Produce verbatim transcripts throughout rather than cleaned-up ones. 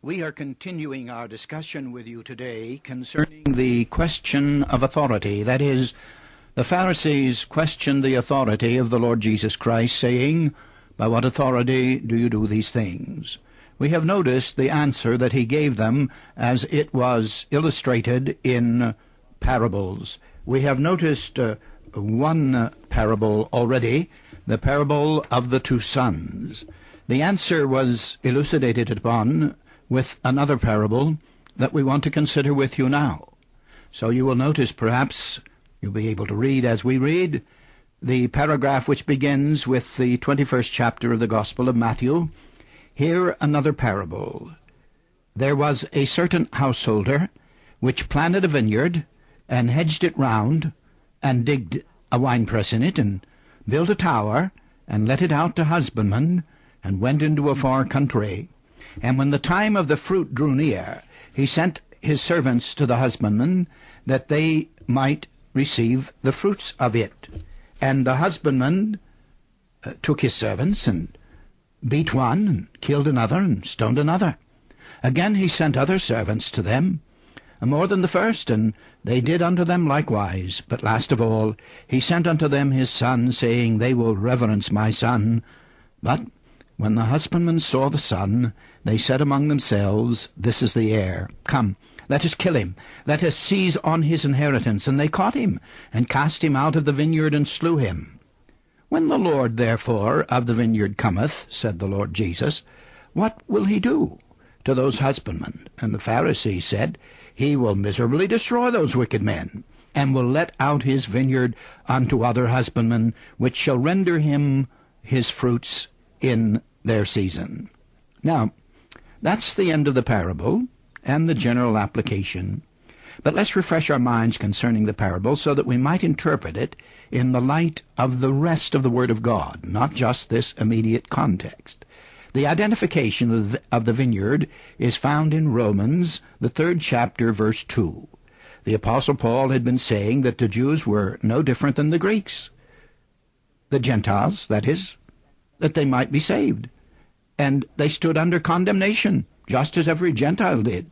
We are continuing our discussion with you today concerning the question of authority. That is, the Pharisees questioned the authority of the Lord Jesus Christ, saying, "By what authority do you do these things?" We have noticed the answer that he gave them as it was illustrated in parables. We have noticed uh, one parable already, the parable of the two sons. The answer was elucidated upon with another parable that we want to consider with you now. So you will notice, perhaps, you'll be able to read as we read, the paragraph which begins with the twenty-first chapter of the Gospel of Matthew. Here another parable. There was a certain householder which planted a vineyard, and hedged it round, and digged a winepress in it, and built a tower, and let it out to husbandmen, and went into a far country. And when the time of the fruit drew near, he sent his servants to the husbandmen, that they might receive the fruits of it. And the husbandman uh, took his servants, and beat one, and killed another, and stoned another. Again he sent other servants to them, more than the first, and they did unto them likewise. But last of all he sent unto them his son, saying, They will reverence my son. But when the husbandmen saw the son, they said among themselves, This is the heir. Come, let us kill him. Let us seize on his inheritance. And they caught him, and cast him out of the vineyard, and slew him. When the Lord, therefore, of the vineyard cometh, said the Lord Jesus, what will he do to those husbandmen? And the Pharisees said, He will miserably destroy those wicked men, and will let out his vineyard unto other husbandmen, which shall render him his fruits in their season. Now, that's the end of the parable and the general application. But let's refresh our minds concerning the parable so that we might interpret it in the light of the rest of the Word of God, not just this immediate context. The identification of the, of the vineyard is found in Romans, the third chapter, verse two. The Apostle Paul had been saying that the Jews were no different than the Greeks, the Gentiles, that is, that they might be saved. And they stood under condemnation, just as every Gentile did.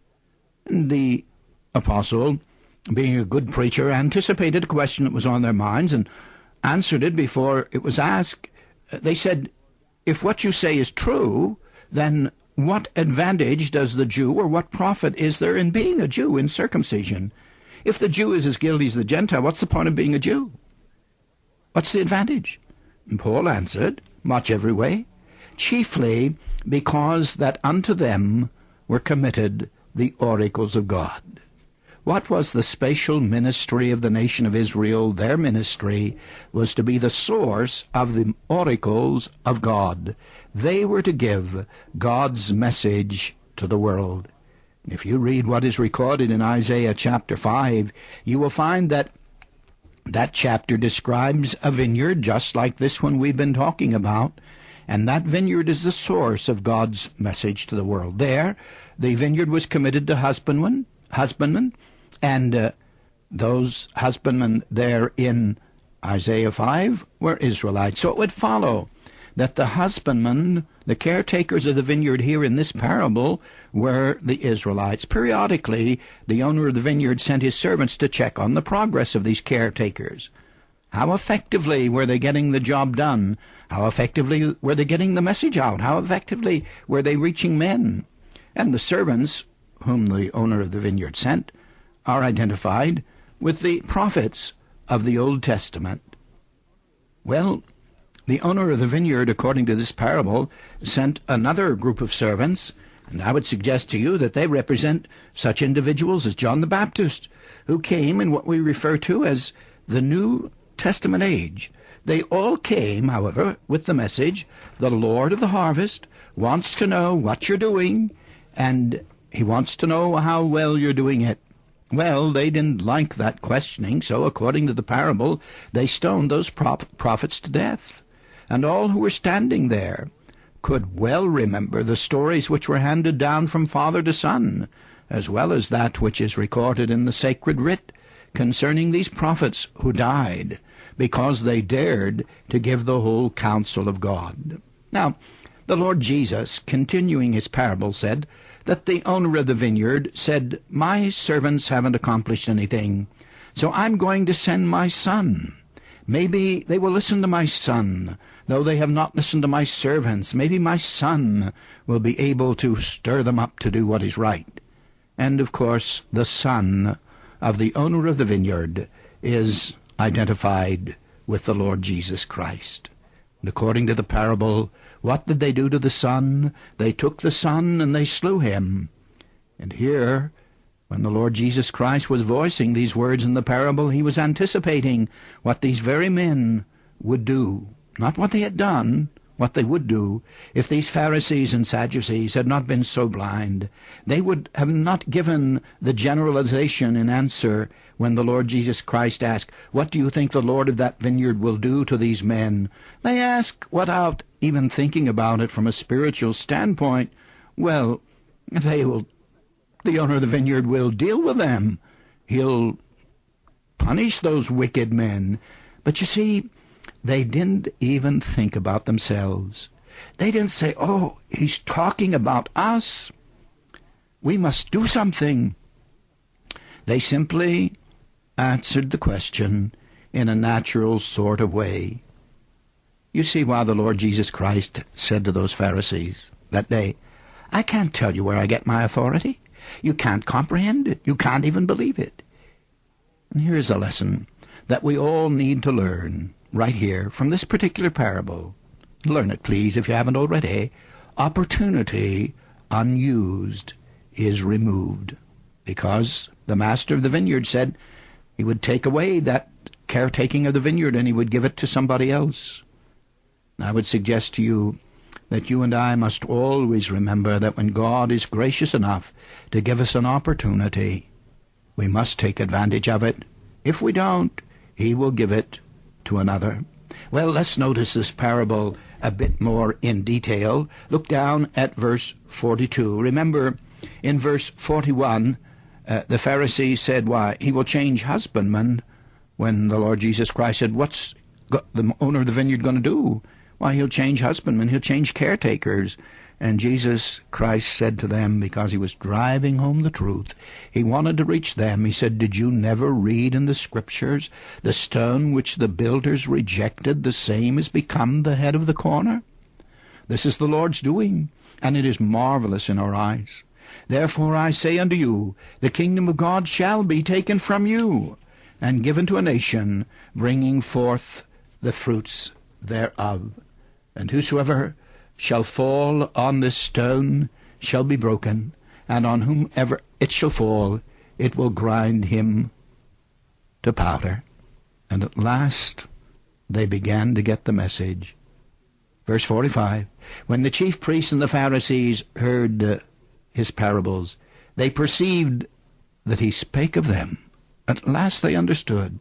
And the Apostle, being a good preacher, anticipated a question that was on their minds and answered it before it was asked. They said, If what you say is true, then what advantage does the Jew, or what profit is there in being a Jew in circumcision? If the Jew is as guilty as the Gentile, what's the point of being a Jew? What's the advantage? And Paul answered, much every way, chiefly because that unto them were committed the oracles of God. What was the spatial ministry of the nation of Israel? Their ministry was to be the source of the oracles of God. They were to give God's message to the world. If you read what is recorded in Isaiah chapter five, you will find that that chapter describes a vineyard just like this one we've been talking about, and that vineyard is the source of God's message to the world. There, the vineyard was committed to husbandmen, husbandmen, and uh, those husbandmen there in Isaiah five were Israelites. So it would follow that the husbandmen, the caretakers of the vineyard here in this parable, were the Israelites. Periodically, the owner of the vineyard sent his servants to check on the progress of these caretakers. How effectively were they getting the job done? How effectively were they getting the message out? How effectively were they reaching men? And the servants, whom the owner of the vineyard sent, are identified with the prophets of the Old Testament. Well, the owner of the vineyard, according to this parable, sent another group of servants, and I would suggest to you that they represent such individuals as John the Baptist, who came in what we refer to as the New Testament age. They all came, however, with the message, the Lord of the harvest wants to know what you're doing, and he wants to know how well you're doing it. Well, they didn't like that questioning, so according to the parable, they stoned those prop- prophets to death. And all who were standing there could well remember the stories which were handed down from father to son, as well as that which is recorded in the sacred writ concerning these prophets who died because they dared to give the whole counsel of God. Now, The Lord Jesus, continuing his parable, said that the owner of the vineyard said, "My servants haven't accomplished anything, so I'm going to send my son. Maybe they will listen to my son, though they have not listened to my servants. Maybe my son will be able to stir them up to do what is right." And, of course, the son of the owner of the vineyard is identified with the Lord Jesus Christ. And according to the parable, what did they do to the son? They took the son and they slew him. And here, when the Lord Jesus Christ was voicing these words in the parable, he was anticipating what these very men would do. Not what they had done, what they would do. If these Pharisees and Sadducees had not been so blind, they would have not given the generalization in answer when the Lord Jesus Christ asked, "What do you think the Lord of that vineyard will do to these men?" They ask without even thinking about it from a spiritual standpoint. Well, they will, the owner of the vineyard will deal with them. He'll punish those wicked men. But you see, they didn't even think about themselves. They didn't say, "Oh, he's talking about us. We must do something." They simply answered the question in a natural sort of way. You see why the Lord Jesus Christ said to those Pharisees that day, "I can't tell you where I get my authority. You can't comprehend it. You can't even believe it." And here's a lesson that we all need to learn right here from this particular parable. Learn it, please, if you haven't already. Opportunity unused is removed, because the master of the vineyard said he would take away that caretaking of the vineyard and he would give it to somebody else. I would suggest to you that you and I must always remember that when God is gracious enough to give us an opportunity, we must take advantage of it. If we don't, he will give it to another. Well, let's notice this parable a bit more in detail. Look down at verse forty-two. Remember, in verse forty-one, uh, the Pharisees said, "Why, he will change husbandmen," when the Lord Jesus Christ said, "What's the owner of the vineyard going to do?" "Why, he'll change husbandmen, he'll change caretakers." And Jesus Christ said to them, because he was driving home the truth, he wanted to reach them, he said, "Did you never read in the Scriptures, the stone which the builders rejected, the same has become the head of the corner? This is the Lord's doing, and it is marvelous in our eyes. Therefore I say unto you, the kingdom of God shall be taken from you, and given to a nation, bringing forth the fruits thereof. And whosoever shall fall on this stone shall be broken, and on whomever it shall fall, it will grind him to powder." And at last they began to get the message. Verse forty-five, when the chief priests and the Pharisees heard uh, his parables, they perceived that he spake of them. At last they understood.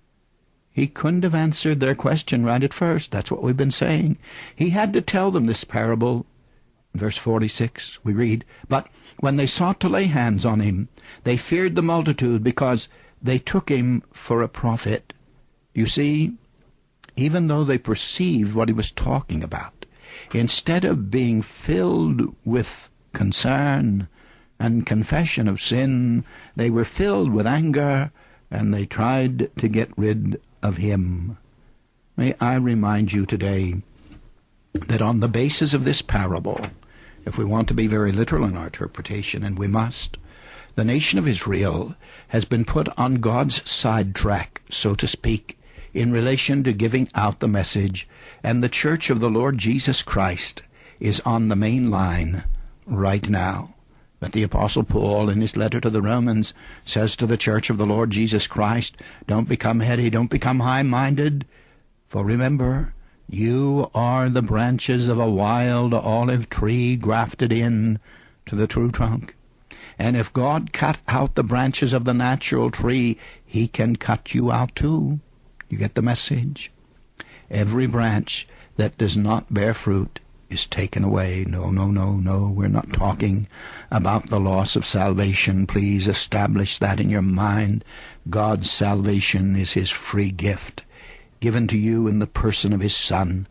He couldn't have answered their question right at first. That's what we've been saying. He had to tell them this parable. In verse forty-six, we read, "But when they sought to lay hands on him, they feared the multitude, because they took him for a prophet." You see, even though they perceived what he was talking about, instead of being filled with concern and confession of sin, they were filled with anger, and they tried to get rid of him. May I remind you today that on the basis of this parable, if we want to be very literal in our interpretation, and we must, the nation of Israel has been put on God's sidetrack, so to speak, in relation to giving out the message, and the church of the Lord Jesus Christ is on the main line right now. But the Apostle Paul, in his letter to the Romans, says to the church of the Lord Jesus Christ, don't become heady, don't become high-minded, for remember, you are the branches of a wild olive tree grafted in to the true trunk. And if God cut out the branches of the natural tree, he can cut you out too. You get the message? Every branch that does not bear fruit is taken away. No, no, no, no. We're not talking about the loss of salvation. Please establish that in your mind. God's salvation is his free gift, given to you in the person of his Son.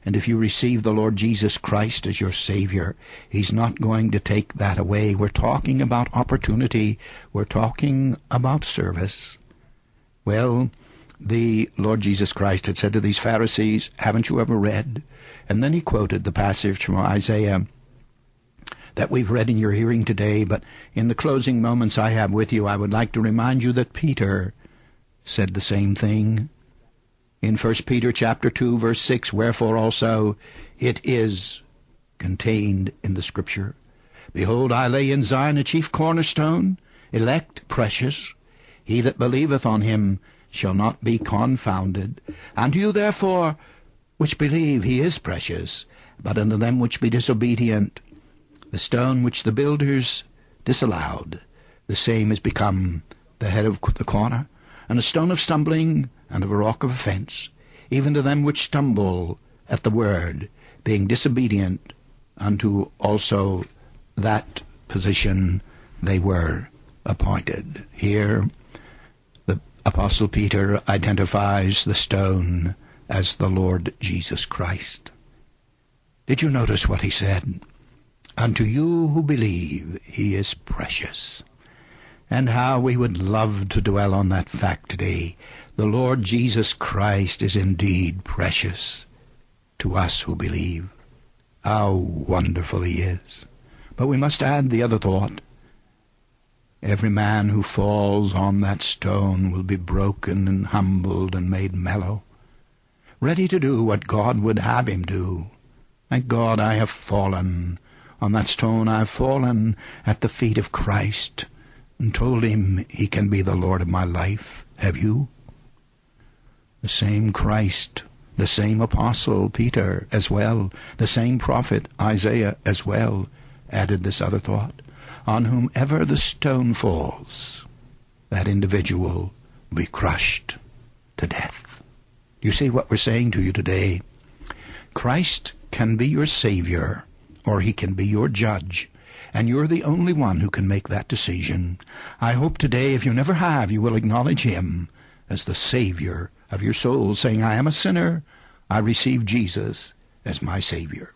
And if you receive the Lord Jesus Christ as your Savior, He's not going to take that away. We're talking about opportunity. We're talking about service. Well, the Lord Jesus Christ had said to these Pharisees, haven't you ever read? And then he quoted the passage from Isaiah that we've read in your hearing today. But in the closing moments I have with you, I would like to remind you that Peter said the same thing. In First Peter chapter two, verse six, wherefore also it is contained in the Scripture, behold, I lay in Zion a chief cornerstone, elect, precious. He that believeth on him shall not be confounded. Unto you therefore which believe, he is precious. But unto them which be disobedient, the stone which the builders disallowed, the same is become the head of the corner, and a stone of stumbling, and of a rock of offence, even to them which stumble at the word, being disobedient unto also that position they were appointed. Here the Apostle Peter identifies the stone as the Lord Jesus Christ. Did you notice what he said? Unto you who believe, he is precious. And how we would love to dwell on that fact today. The Lord Jesus Christ is indeed precious to us who believe. How wonderful he is. But we must add the other thought. Every man who falls on that stone will be broken and humbled and made mellow, ready to do what God would have him do. Thank God I have fallen. On that stone I have fallen at the feet of Christ and told him he can be the Lord of my life. Have you? The same Christ, the same Apostle Peter as well, the same prophet Isaiah as well, added this other thought. On whomever the stone falls, that individual will be crushed to death. You see what we're saying to you today? Christ can be your Savior, or he can be your judge, and you're the only one who can make that decision. I hope today, if you never have, you will acknowledge him as the Savior of your soul, saying, I am a sinner. I receive Jesus as my Savior.